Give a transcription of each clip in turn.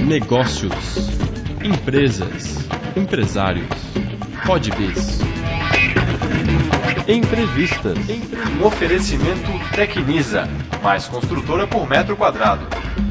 negócios, empresas, empresários, Podbiz. Entrevistas. Oferecimento Tecnisa, mais construtora por metro quadrado.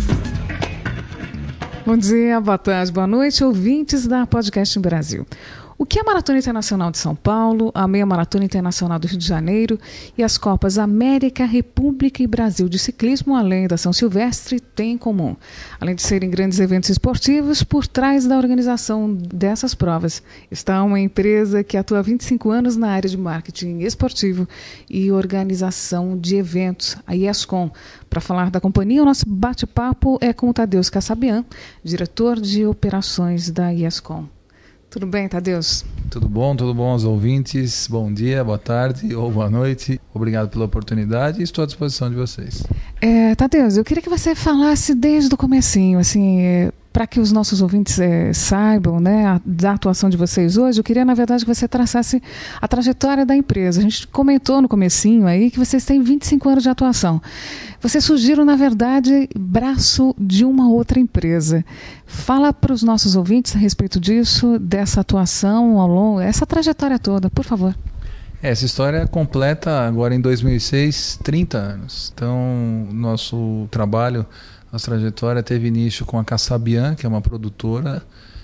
Bom dia, boa tarde, boa noite, ouvintes da Podcast Brasil. O que é a Maratona Internacional de São Paulo, a Meia Maratona Internacional do Rio de Janeiro e as Copas América, República e Brasil de Ciclismo, além da São Silvestre, têm em comum? Além de serem grandes eventos esportivos, por trás da organização dessas provas está uma empresa que atua há 25 anos na área de marketing esportivo e organização de eventos, a Iascom. Para falar da companhia, o nosso bate-papo é com o Tadeusz Kasabian, diretor de operações da Iascom. Tudo bem, Tadeusz? Tudo bom aos ouvintes. Bom dia, boa tarde ou boa noite. Obrigado pela oportunidade e estou à disposição de vocês. Tadeusz, eu queria que você falasse desde o comecinho, assim, para que os nossos ouvintes saibam, né, da atuação de vocês hoje. Eu queria, na verdade, que você traçasse a trajetória da empresa. A gente comentou no comecinho aí que vocês têm 25 anos de atuação. Vocês surgiram, na verdade, braço de uma outra empresa. Fala para os nossos ouvintes a respeito disso, dessa atuação ao longo, essa trajetória toda, por favor. Essa história completa agora em 2006, 30 anos. Então, nosso trabalho, nossa trajetória teve início com a Kasabian, que é uma produtora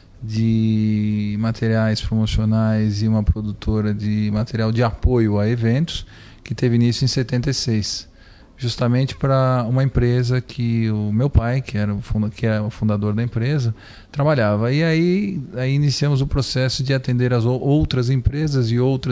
de materiais promocionais e uma produtora de material de apoio a eventos, que teve início em 76. Justamente para uma empresa que o meu pai, que é o fundador da empresa, trabalhava. E aí iniciamos o processo de atender as outras empresas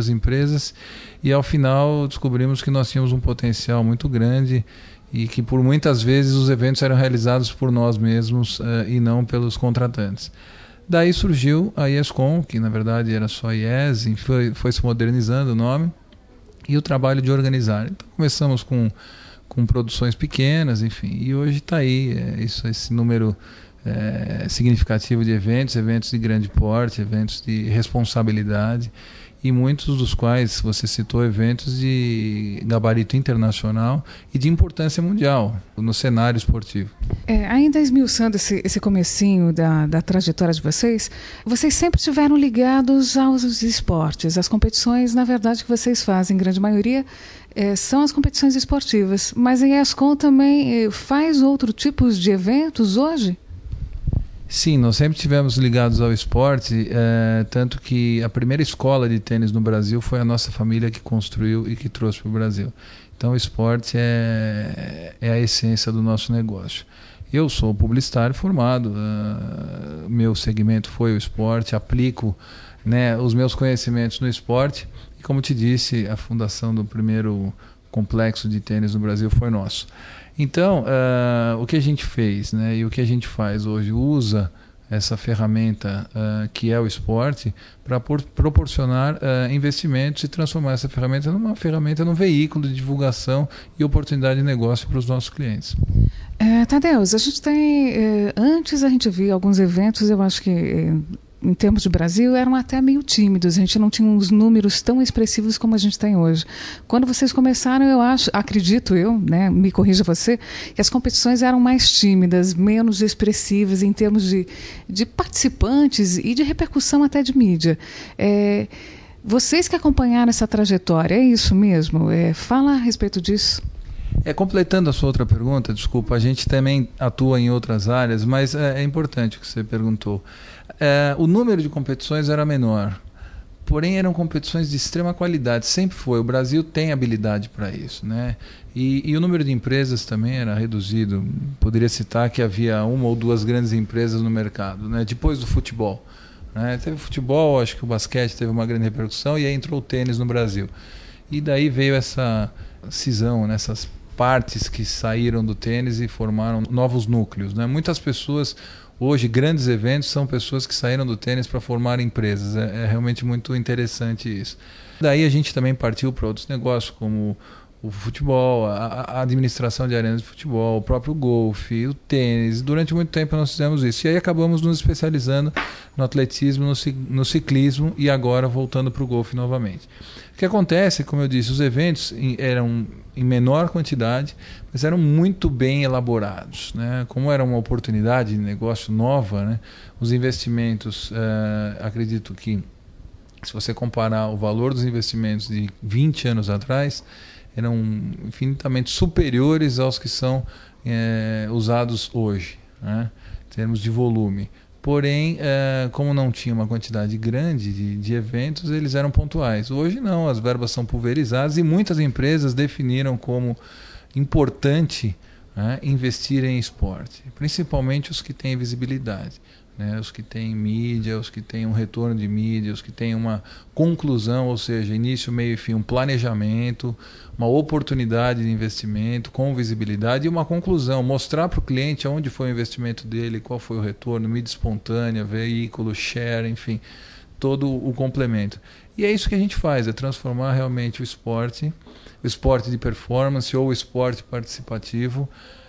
e ao final descobrimos que nós tínhamos um potencial muito grande e que por muitas vezes os eventos eram realizados por nós mesmos e não pelos contratantes. Daí surgiu a Iascom, que na verdade era só IES, e foi se modernizando o nome, e o trabalho de organizar. Então começamos com produções pequenas, enfim, e hoje está aí esse número significativo de eventos de grande porte, eventos de responsabilidade, e muitos dos quais você citou eventos de gabarito internacional e de importância mundial no cenário esportivo. Ainda esmiuçando esse comecinho da trajetória de vocês sempre estiveram ligados aos esportes. As competições, na verdade, que vocês fazem, em grande maioria, são as competições esportivas. Mas a Iascom também faz outro tipos de eventos hoje? Sim, nós sempre estivemos ligados ao esporte, tanto que a primeira escola de tênis no Brasil foi a nossa família que construiu e que trouxe para o Brasil. Então o esporte é a essência do nosso negócio. Eu sou publicitário formado, meu segmento foi o esporte, aplico, né, os meus conhecimentos no esporte e, como te disse, a fundação do primeiro complexo de tênis no Brasil foi nosso. Então, o que a gente fez, né, e o que a gente faz hoje, usa essa ferramenta que é o esporte para proporcionar investimentos e transformar essa ferramenta num veículo de divulgação e oportunidade de negócio para os nossos clientes. Tadeusz, a gente tem, antes a gente via alguns eventos, eu acho que em termos de Brasil, eram até meio tímidos. A gente não tinha uns números tão expressivos como a gente tem hoje. Quando vocês começaram, acredito eu, né, me corrija você, que as competições eram mais tímidas, menos expressivas em termos de participantes e de repercussão até de mídia. Vocês que acompanharam essa trajetória, é isso mesmo? Fala a respeito disso. Completando a sua outra pergunta, desculpa, a gente também atua em outras áreas, mas é importante o que você perguntou. O número de competições era menor, porém eram competições de extrema qualidade, sempre foi. O Brasil tem habilidade para isso, né? E o número de empresas também era reduzido. Poderia citar que havia uma ou duas grandes empresas no mercado, né? Depois do futebol, né? Teve o futebol, acho que o basquete teve uma grande repercussão e aí entrou o tênis no Brasil. E daí veio essa cisão, né? Essas partes que saíram do tênis e formaram novos núcleos, né? Muitas pessoas hoje, grandes eventos, são pessoas que saíram do tênis para formar empresas. É realmente muito interessante isso. Daí a gente também partiu para outros negócios, como o futebol, a administração de arenas de futebol, o próprio golfe, o tênis. Durante muito tempo nós fizemos isso. E aí acabamos nos especializando no atletismo, no ciclismo e agora voltando para o golfe novamente. O que acontece, como eu disse, os eventos eram em menor quantidade, mas eram muito bem elaborados, né? Como era uma oportunidade de negócio nova, né? Os investimentos, acredito que, se você comparar o valor dos investimentos de 20 anos atrás, eram infinitamente superiores aos que são usados hoje, né? Em termos de volume. Porém, como não tinha uma quantidade grande de eventos, eles eram pontuais. Hoje não, as verbas são pulverizadas e muitas empresas definiram como importante, né, investir em esporte, principalmente os que têm visibilidade, né, os que têm mídia, os que têm um retorno de mídia, os que têm uma conclusão, ou seja, início, meio e fim, um planejamento, uma oportunidade de investimento com visibilidade e uma conclusão, mostrar para o cliente onde foi o investimento dele, qual foi o retorno, mídia espontânea, veículo, share, enfim, todo o complemento. E é isso que a gente faz, é transformar realmente o esporte de performance ou o esporte participativo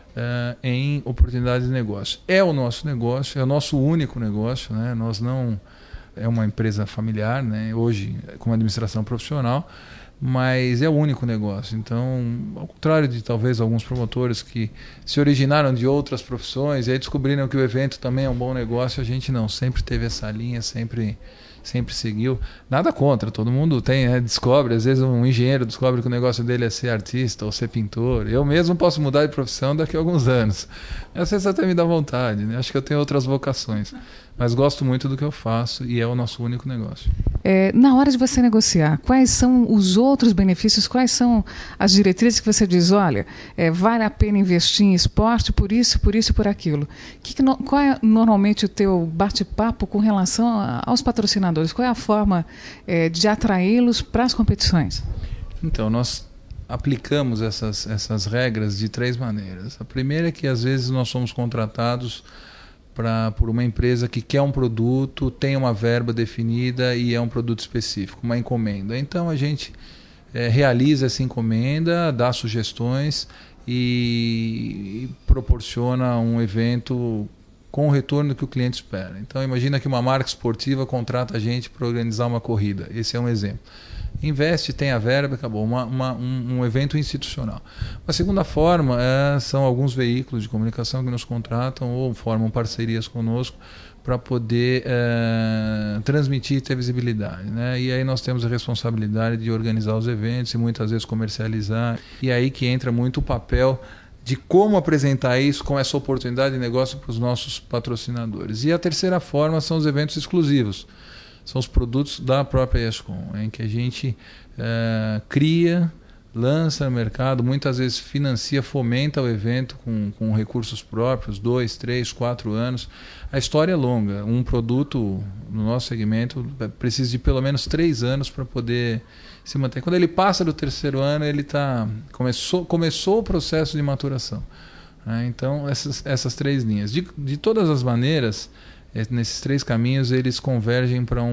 em oportunidades de negócio. É o nosso negócio, é o nosso único negócio, né? Nós não é uma empresa familiar, né? Hoje com administração profissional, mas é o único negócio. Então, ao contrário de talvez alguns promotores que se originaram de outras profissões e aí descobriram que o evento também é um bom negócio, a gente não, sempre teve essa linha, sempre seguiu. Nada contra, todo mundo tem, né? Descobre, às vezes um engenheiro descobre que o negócio dele é ser artista ou ser pintor. Eu mesmo posso mudar de profissão daqui a alguns anos. Às vezes até me dá vontade, né? Acho que eu tenho outras vocações. Mas gosto muito do que eu faço e é o nosso único negócio. Na hora de você negociar, quais são os outros benefícios, quais são as diretrizes que você diz, olha, vale a pena investir em esporte por isso, por aquilo? Qual é normalmente o teu bate-papo com relação aos patrocinadores? Qual é a forma de atraí-los para as competições? Então, nós aplicamos essas regras de 3 maneiras. A primeira é que às vezes nós somos contratados por uma empresa que quer um produto, tem uma verba definida e é um produto específico, uma encomenda. Então a gente realiza essa encomenda, dá sugestões e proporciona um evento com o retorno que o cliente espera. Então imagina que uma marca esportiva contrata a gente para organizar uma corrida. Esse é um exemplo. Investe, tem a verba, acabou. Um evento institucional. A segunda forma são alguns veículos de comunicação que nos contratam ou formam parcerias conosco para poder transmitir e ter visibilidade, né? E aí nós temos a responsabilidade de organizar os eventos e muitas vezes comercializar. E aí que entra muito o papel de como apresentar isso com essa oportunidade de negócio para os nossos patrocinadores. E a terceira forma são os eventos exclusivos. São os produtos da própria ESCOM, em que a gente cria, lança no mercado, muitas vezes financia, fomenta o evento com recursos próprios, 2, 3, 4 anos. A história é longa. Um produto no nosso segmento precisa de pelo menos 3 anos para poder se manter. Quando ele passa do 3º ano, ele começou o processo de maturação. Então, essas 3 linhas. De todas as maneiras, nesses 3 caminhos, eles convergem para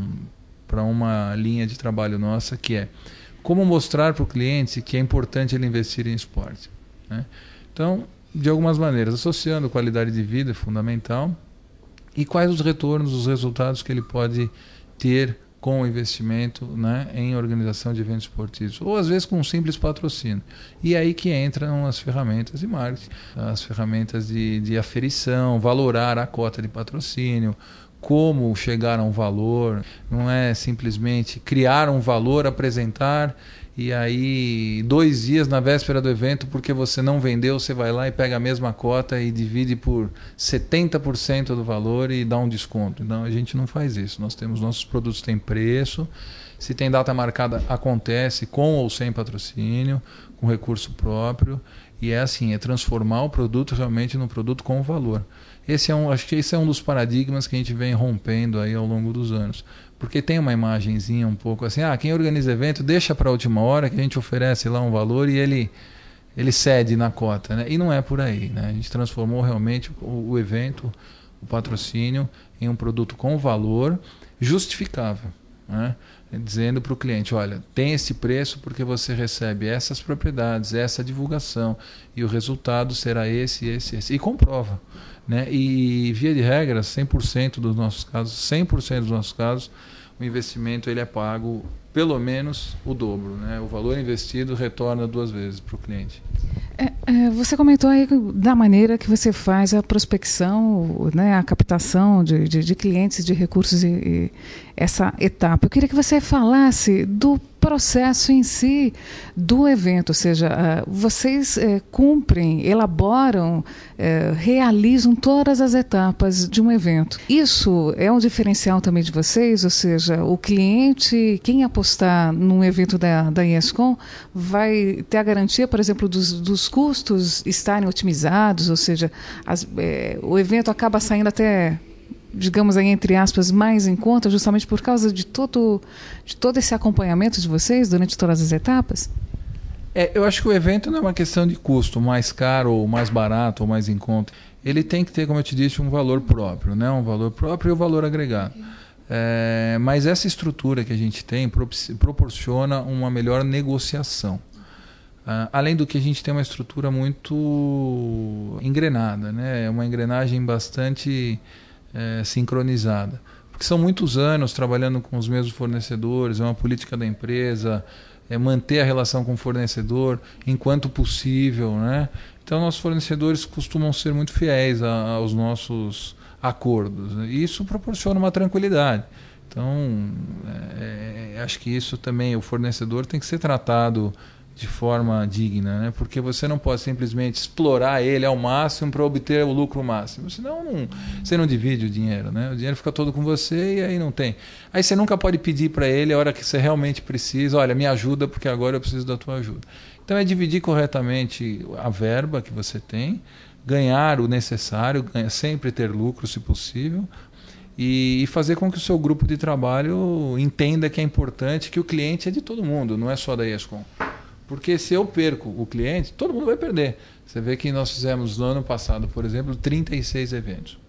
uma linha de trabalho nossa, que é como mostrar para o cliente que é importante ele investir em esporte, né? Então, de algumas maneiras, associando qualidade de vida é fundamental e quais os retornos, os resultados que ele pode ter com o investimento, né, em organização de eventos esportivos, ou às vezes com um simples patrocínio. E aí que entram as ferramentas de marketing, as ferramentas de aferição, valorar a cota de patrocínio, como chegar a um valor, não é simplesmente criar um valor, apresentar e aí 2 dias na véspera do evento, porque você não vendeu, você vai lá e pega a mesma cota e divide por 70% do valor e dá um desconto. Então a gente não faz isso. Nossos produtos têm preço, se tem data marcada acontece com ou sem patrocínio, com recurso próprio, e é assim, é transformar o produto realmente num produto com valor. Acho que esse é um dos paradigmas que a gente vem rompendo aí ao longo dos anos. Porque tem uma imagenzinha um pouco assim, quem organiza evento deixa para a última hora que a gente oferece lá um valor e ele cede na cota, né? E não é por aí, né? A gente transformou realmente o evento, o patrocínio, em um produto com valor justificável, né? Dizendo para o cliente, olha, tem esse preço porque você recebe essas propriedades, essa divulgação, e o resultado será esse, e comprova, né? E via de regra, 100% dos nossos casos, o investimento ele é pago pelo menos o dobro, né? O valor investido retorna 2 vezes para o cliente. Você comentou aí da maneira que você faz a prospecção, né, a captação de clientes, de recursos e essa etapa. Eu queria que você falasse do processo em si do evento, ou seja, vocês cumprem, elaboram, realizam todas as etapas de um evento. Isso é um diferencial também de vocês, ou seja, o cliente, quem apostar num evento da IESCOM, vai ter a garantia, por exemplo, dos custos estarem otimizados, ou seja, o evento acaba saindo até, digamos aí, entre aspas, mais em conta, justamente por causa de todo esse acompanhamento de vocês durante todas as etapas? Eu acho que o evento não é uma questão de custo, mais caro ou mais barato ou mais em conta. Ele tem que ter, como eu te disse, um valor próprio, né? Um valor próprio e o valor agregado. Mas essa estrutura que a gente tem proporciona uma melhor negociação. Além do que a gente tem uma estrutura muito engrenada, né? Uma engrenagem bastante sincronizada. Porque são muitos anos trabalhando com os mesmos fornecedores, é uma política da empresa, manter a relação com o fornecedor enquanto possível, né? Então, nossos fornecedores costumam ser muito fiéis aos nossos acordos, né? E isso proporciona uma tranquilidade. Então, acho que isso também, o fornecedor tem que ser tratado de forma digna, né? Porque você não pode simplesmente explorar ele ao máximo para obter o lucro máximo, senão você não divide o dinheiro, né? O dinheiro fica todo com você e aí não tem. Aí você nunca pode pedir para ele a hora que você realmente precisa, olha, me ajuda porque agora eu preciso da tua ajuda. Então é dividir corretamente a verba que você tem, ganhar o necessário, sempre ter lucro se possível, e fazer com que o seu grupo de trabalho entenda que é importante, que o cliente é de todo mundo, não é só da IESCOM. Porque se eu perco o cliente, todo mundo vai perder. Você vê que nós fizemos no ano passado, por exemplo, 36 eventos.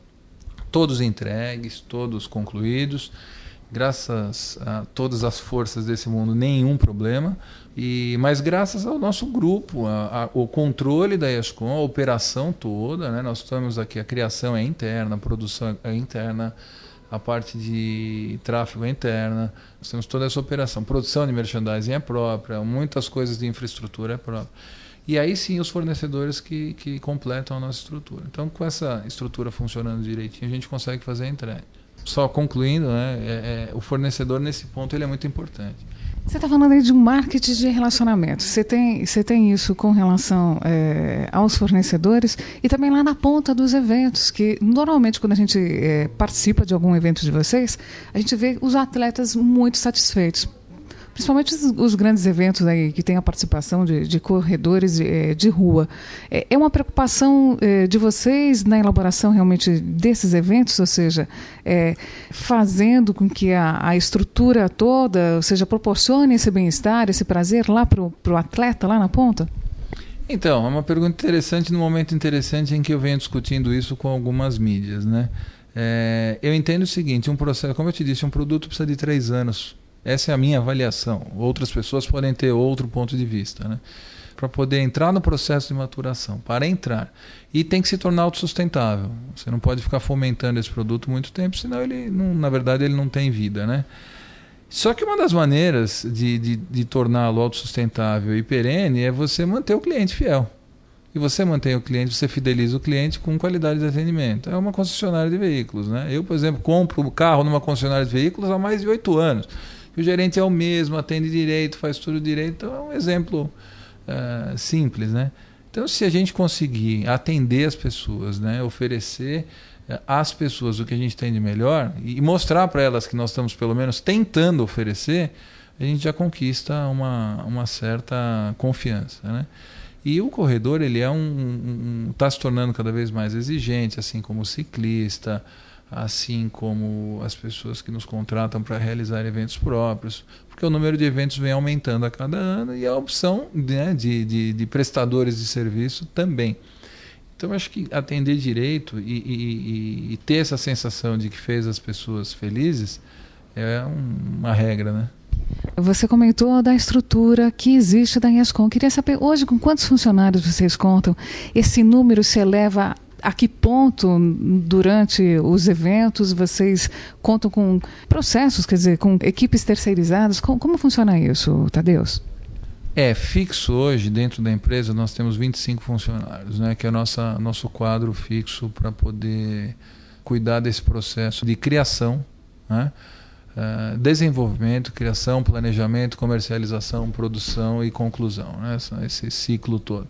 Todos entregues, todos concluídos. Graças a todas as forças desse mundo, nenhum problema. Mas graças ao nosso grupo, o controle da IESCOM, a operação toda, né? Nós temos aqui, a criação é interna, a produção é interna, a parte de tráfego é interna, nós temos toda essa operação. Produção de merchandising é própria, muitas coisas de infraestrutura é própria. E aí sim os fornecedores que completam a nossa estrutura. Então, com essa estrutura funcionando direitinho, a gente consegue fazer a entrega. Só concluindo, né, o fornecedor nesse ponto ele é muito importante. Você está falando aí de um marketing de relacionamento. Você tem isso com relação aos fornecedores e também lá na ponta dos eventos, que normalmente quando a gente participa de algum evento de vocês, a gente vê os atletas muito satisfeitos. Principalmente os grandes eventos aí que tem a participação de corredores de rua. É uma preocupação de vocês na elaboração realmente desses eventos, ou seja, fazendo com que a estrutura toda, ou seja, proporcione esse bem-estar, esse prazer lá para o atleta, lá na ponta? Então, é uma pergunta interessante, num momento interessante em que eu venho discutindo isso com algumas mídias, né? Eu entendo o seguinte, um processo, como eu te disse, um produto precisa de 3 anos. Essa é a minha avaliação. Outras pessoas podem ter outro ponto de vista, né? Para poder entrar no processo de maturação, para entrar. E tem que se tornar autossustentável. Você não pode ficar fomentando esse produto muito tempo, senão ele na verdade ele não tem vida, né? Só que uma das maneiras de torná-lo autossustentável e perene é você manter o cliente fiel. E você mantém o cliente, você fideliza o cliente com qualidade de atendimento. É uma concessionária de veículos, né? Eu, por exemplo, compro o carro numa concessionária de veículos há mais de 8 anos. O gerente é o mesmo, atende direito, faz tudo direito. Então é um exemplo simples, né? Então, se a gente conseguir atender as pessoas, né, oferecer às pessoas o que a gente tem de melhor e mostrar para elas que nós estamos pelo menos tentando oferecer, a gente já conquista uma certa confiança, né? E o corredor ele está se tornando cada vez mais exigente, assim como o ciclista, assim como as pessoas que nos contratam para realizar eventos próprios, porque o número de eventos vem aumentando a cada ano e a opção, né, de prestadores de serviço também. Então, acho que atender direito e ter essa sensação de que fez as pessoas felizes é uma regra, né? Você comentou da estrutura que existe da Iascom. Queria saber hoje com quantos funcionários vocês contam? Esse número se eleva a que ponto durante os eventos vocês contam com processos, quer dizer, com equipes terceirizadas? Como funciona isso, Tadeusz? Fixo hoje dentro da empresa nós temos 25 funcionários, né, que é nosso quadro fixo para poder cuidar desse processo de criação, né, desenvolvimento, criação, planejamento, comercialização, produção e conclusão, né, esse ciclo todo.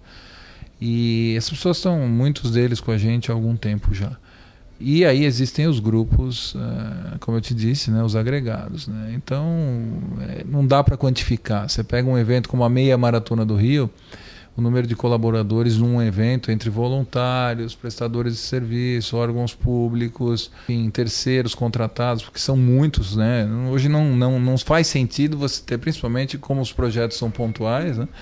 E essas pessoas estão, muitos deles com a gente há algum tempo já. E aí existem os grupos, como eu te disse, né, os agregados, né? Então, não dá para quantificar. Você pega um evento como a Meia Maratona do Rio, o número de colaboradores num evento entre voluntários, prestadores de serviço, órgãos públicos, enfim, terceiros contratados, porque são muitos, né? Hoje não faz sentido você ter, principalmente como os projetos são pontuais, né,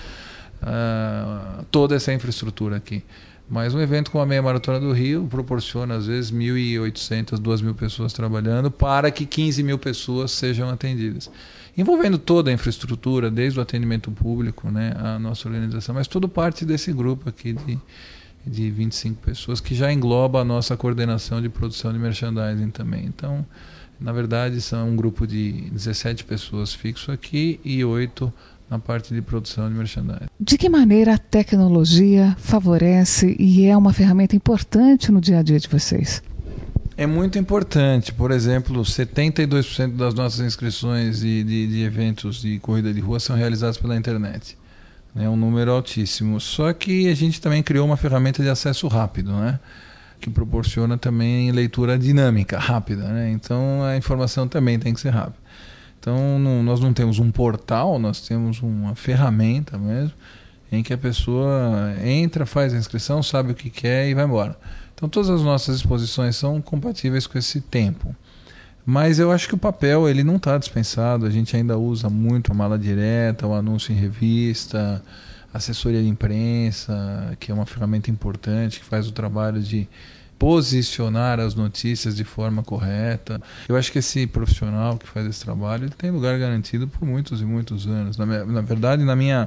toda essa infraestrutura aqui. Mas um evento como a Meia Maratona do Rio proporciona, às vezes, 1.800, 2.000 pessoas trabalhando para que 15.000 pessoas sejam atendidas. Envolvendo toda a infraestrutura, desde o atendimento público, né, a nossa organização, mas tudo parte desse grupo aqui de 25 pessoas, que já engloba a nossa coordenação de produção de merchandising também. Então, na verdade, são um grupo de 17 pessoas fixo aqui e 8 na parte de produção de merchandising. De que maneira a tecnologia favorece e é uma ferramenta importante no dia a dia de vocês? É muito importante. Por exemplo, 72% das nossas inscrições de eventos de corrida de rua são realizadas pela internet. É um número altíssimo. Só que a gente também criou uma ferramenta de acesso rápido, né, que proporciona também leitura dinâmica, rápida, né? Então a informação também tem que ser rápida. Então, nós não temos um portal, nós temos uma ferramenta mesmo, em que a pessoa entra, faz a inscrição, sabe o que quer e vai embora. Então, todas as nossas exposições são compatíveis com esse tempo. Mas eu acho que o papel ele não está dispensado, a gente ainda usa muito a mala direta, o anúncio em revista, assessoria de imprensa, que é uma ferramenta importante, que faz o trabalho de posicionar as notícias de forma correta. Eu acho que esse profissional que faz esse trabalho ele tem lugar garantido por muitos e muitos anos. Na verdade, na minha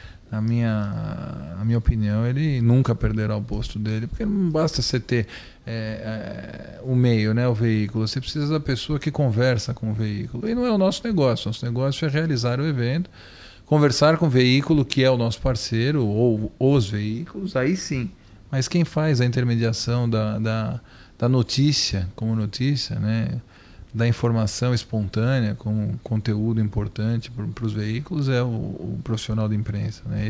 opinião, ele nunca perderá o posto dele, porque não basta você ter o meio, né, o veículo. Você precisa da pessoa que conversa com o veículo. E não é o nosso negócio. Nosso negócio é realizar o evento, conversar com o veículo, que é o nosso parceiro, ou os veículos, aí sim. Mas quem faz a intermediação da notícia como notícia, né, da informação espontânea como conteúdo importante para os veículos é o profissional de imprensa, né,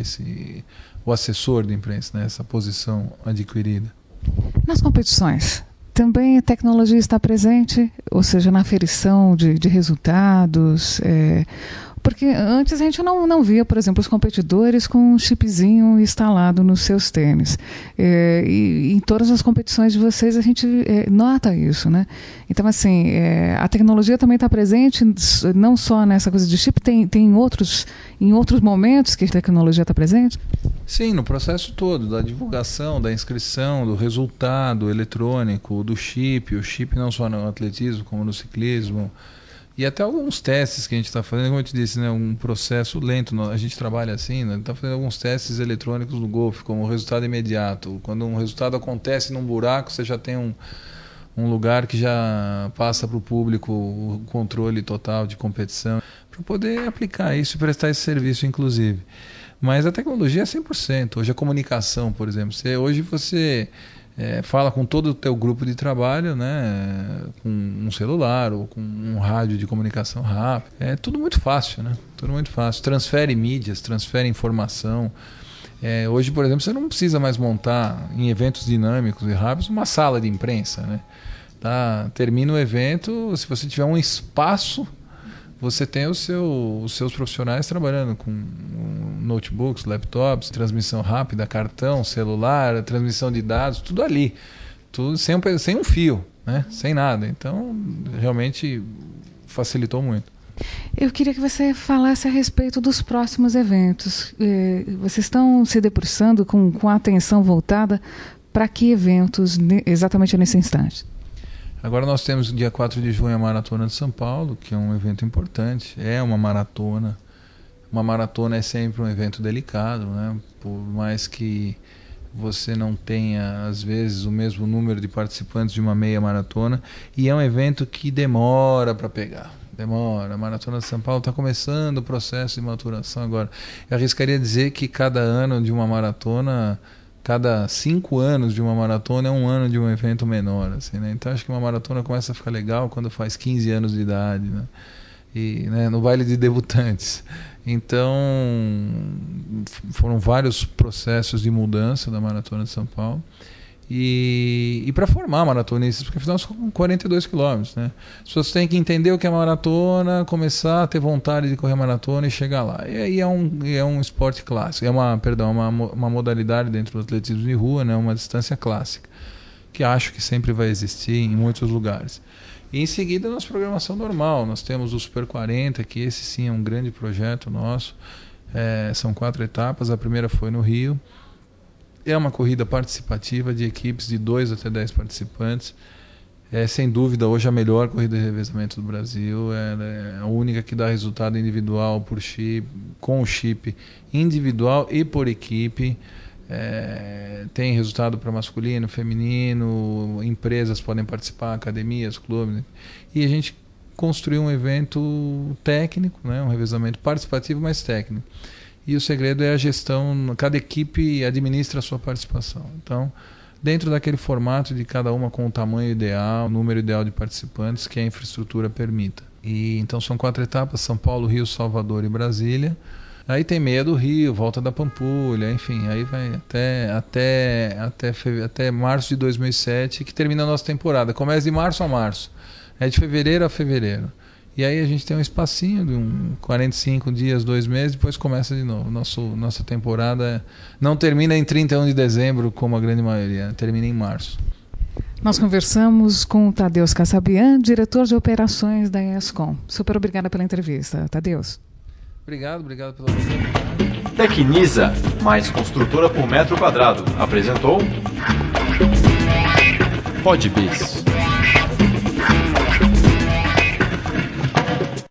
o assessor de imprensa, né, essa posição adquirida. Nas competições, também a tecnologia está presente, ou seja, na aferição de resultados, porque antes a gente não via, por exemplo, os competidores com um chipzinho instalado nos seus tênis. E em todas as competições de vocês a gente nota isso, né? Então, assim, a tecnologia também está presente, não só nessa coisa de chip, tem em outros momentos que a tecnologia está presente? Sim, no processo todo, da divulgação, da inscrição, do resultado eletrônico, do chip, o chip não só no atletismo, como no ciclismo. E até alguns testes que a gente está fazendo, como eu te disse, né, um processo lento, a gente trabalha assim, né, está fazendo alguns testes eletrônicos no golfe, como o resultado imediato. Quando um resultado acontece num buraco, você já tem um lugar que já passa para o público o controle total de competição, para poder aplicar isso e prestar esse serviço, inclusive. Mas a tecnologia é 100%. Hoje a comunicação, por exemplo, hoje você fala com todo o teu grupo de trabalho, né, com um celular ou com um rádio de comunicação rápido. É tudo muito fácil, né? Tudo muito fácil. Transfere mídias, transfere informação. Hoje, por exemplo, você não precisa mais montar em eventos dinâmicos e rápidos uma sala de imprensa, né? Tá? Termina o evento, se você tiver um espaço, você tem os seus profissionais trabalhando com notebooks, laptops, transmissão rápida, cartão, celular, transmissão de dados, tudo ali. Tudo sem um fio, né? Sem nada. Então, realmente facilitou muito. Eu queria que você falasse a respeito dos próximos eventos. Vocês estão se debruçando com a atenção voltada para que eventos exatamente nesse instante? Agora nós temos dia 4 de junho a Maratona de São Paulo, que é um evento importante, é uma maratona. Uma maratona é sempre um evento delicado, né? Por mais que você não tenha, às vezes, o mesmo número de participantes de uma meia maratona, e é um evento que demora para pegar. Demora. A Maratona de São Paulo está começando o processo de maturação agora. Eu arriscaria dizer que cada ano de uma maratona, cada 5 anos de uma maratona é um ano de um evento menor, assim, né? Então acho que uma maratona começa a ficar legal quando faz 15 anos de idade, né? E, né, no baile de debutantes. Então foram vários processos de mudança da Maratona de São Paulo e para formar maratonistas, porque afinal são 42 quilômetros, né? As pessoas têm que entender o que é maratona, começar a ter vontade de correr maratona e chegar lá. E aí é um esporte clássico, uma modalidade dentro do atletismo de rua, né? Uma distância clássica, que acho que sempre vai existir em muitos lugares. E em seguida, nossa programação normal. Nós temos o Super 40, que esse sim é um grande projeto nosso. São 4 etapas. A primeira foi no Rio. É uma corrida participativa de equipes de 2 até 10 participantes. É, sem dúvida, hoje a melhor corrida de revezamento do Brasil. É a única que dá resultado individual por chip, com o chip individual e por equipe. Tem resultado para masculino, feminino, empresas podem participar, academias, clubes, e a gente construiu um evento técnico, né, um revezamento participativo, mas técnico. E o segredo é a gestão, cada equipe administra a sua participação. Então, dentro daquele formato de cada uma com o tamanho ideal, o número ideal de participantes que a infraestrutura permita. E então são 4 etapas: São Paulo, Rio, Salvador e Brasília. Aí tem meia do Rio, volta da Pampulha, enfim, aí vai até março de 2007, que termina a nossa temporada. Começa de março a março, é de fevereiro a fevereiro. E aí a gente tem um espacinho de 45 dias, 2 meses, depois começa de novo. Nossa temporada não termina em 31 de dezembro, como a grande maioria, termina em março. Nós conversamos com o Tadeusz Kasabian, diretor de operações da ESCOM. Super obrigada pela entrevista, Tadeusz. Obrigado pela oportunidade. Tecnisa, mais construtora por metro quadrado, apresentou Podbiz.